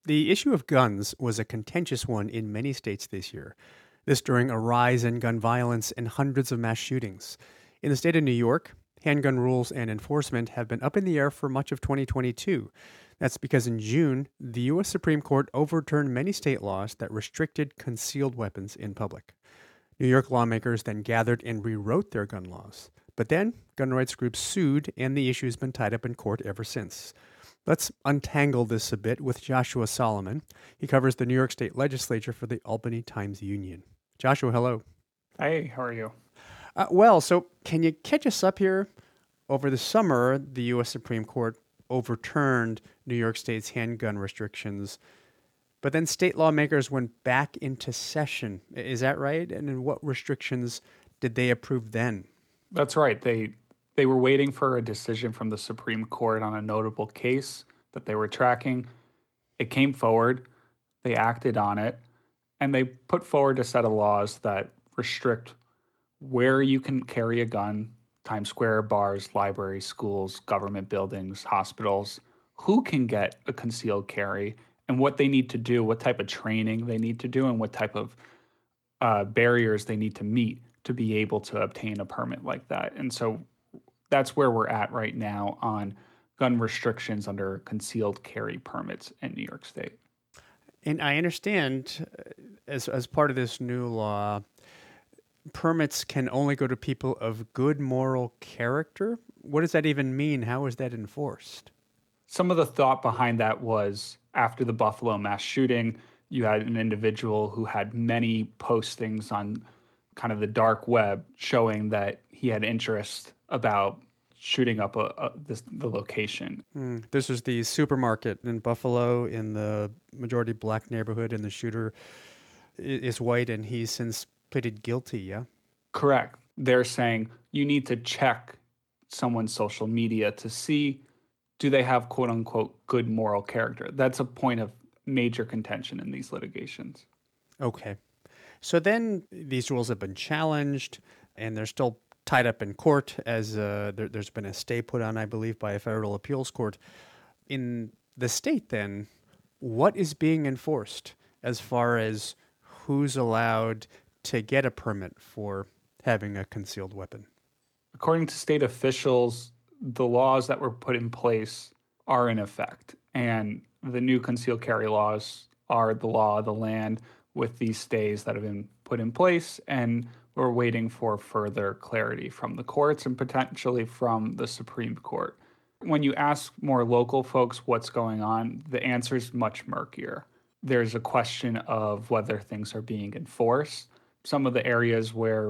The issue of guns was a contentious one in many states this year. This during a rise in gun violence and hundreds of mass shootings. In the state of New York, handgun rules and enforcement have been up in the air for much of 2022. That's because in June, the U.S. Supreme Court overturned many state laws that restricted concealed weapons in public. New York lawmakers then gathered and rewrote their gun laws. But then, gun rights groups sued, and the issue has been tied up in court ever since. Let's untangle this a bit with Joshua Solomon. He covers the New York State Legislature for the Albany Times-Union. Joshua, hello. Hey, how are you? So can you catch us up here? Over the summer, the U.S. Supreme Court overturned New York State's handgun restrictions, but then state lawmakers went back into session. Is that right? And then what restrictions did they approve then? That's right. They were waiting for a decision from the Supreme Court on a notable case that they were tracking. It came forward, they acted on it, and they put forward a set of laws that restrict where you can carry a gun: Times Square, bars, libraries, schools, government buildings, hospitals, who can get a concealed carry, and what they need to do, what type of training they need to do, and what type of barriers they need to meet to be able to obtain a permit like that. And so that's where we're at right now on gun restrictions under concealed carry permits in New York State. And I understand, as part of this new law, permits can only go to people of good moral character. What does that even mean? How is that enforced? Some of the thought behind that was after the Buffalo mass shooting, you had an individual who had many postings on kind of the dark web showing that he had interest about shooting up the location. This was the supermarket in Buffalo in the majority black neighborhood, and the shooter is white, and he's since pleaded guilty, yeah? Correct. They're saying you need to check someone's social media to see, do they have quote unquote good moral character? That's a point of major contention in these litigations. Okay. So then these rules have been challenged, and they're still tied up in court as there's been a stay put on, I believe, by a federal appeals court. In the state, then, what is being enforced as far as who's allowed to get a permit for having a concealed weapon? According to state officials, the laws that were put in place are in effect, and the new concealed carry laws are the law of the land with these stays that have been put in place, and we're waiting for further clarity from the courts and potentially from the Supreme Court. When you ask more local folks what's going on, the answer is much murkier. There's a question of whether things are being enforced. Some of the areas where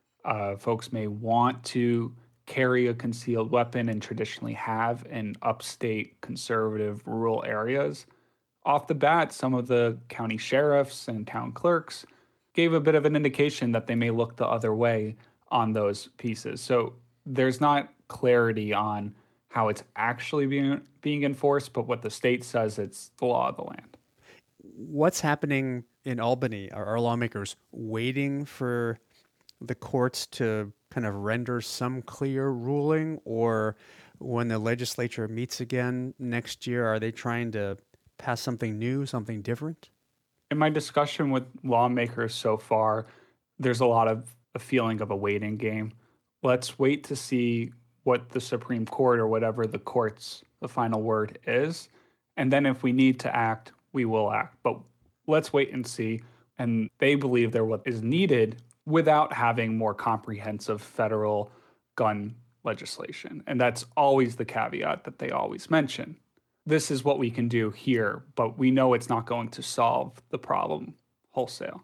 folks may want to carry a concealed weapon and traditionally have in upstate conservative rural areas, off the bat, some of the county sheriffs and town clerks gave a bit of an indication that they may look the other way on those pieces. So there's not clarity on how it's actually being enforced, but what the state says, it's the law of the land. What's happening in Albany? Are our lawmakers waiting for the courts to kind of render some clear ruling? Or when the legislature meets again next year, are they trying to pass something new, something different? In my discussion with lawmakers so far, there's a lot of a feeling of a waiting game. Let's wait to see what the Supreme Court or whatever the final word is. And then if we need to act, we will act. But let's wait and see. And they believe they're what is needed without having more comprehensive federal gun legislation. And that's always the caveat that they always mention. This is what we can do here, but we know it's not going to solve the problem wholesale.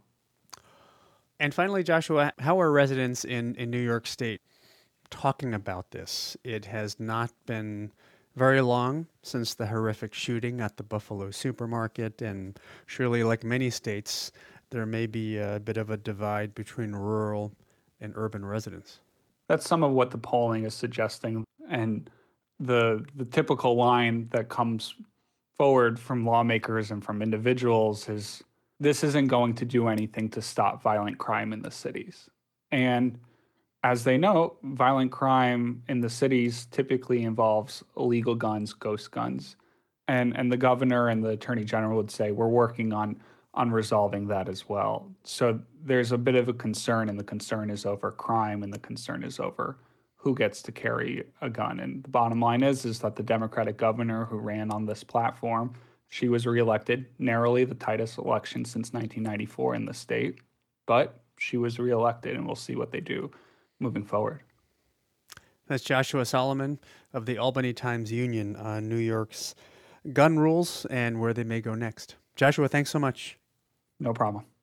And finally, Joshua, how are residents in New York State talking about this? It has not been very long since the horrific shooting at the Buffalo supermarket, and surely, like many states, there may be a bit of a divide between rural and urban residents. That's some of what the polling is suggesting, and the typical line that comes forward from lawmakers and from individuals is, this isn't going to do anything to stop violent crime in the cities. And as they know, violent crime in the cities typically involves illegal guns, ghost guns. And the governor and the attorney general would say we're working on resolving that as well. So there's a bit of a concern, and the concern is over crime, and the concern is over who gets to carry a gun. And the bottom line is that the Democratic governor who ran on this platform, she was reelected narrowly, the tightest election since 1994 in the state, but she was reelected, and we'll see what they do moving forward. That's Joshua Solomon of the Albany Times-Union on New York's gun rules and where they may go next. Joshua, thanks so much. No problem.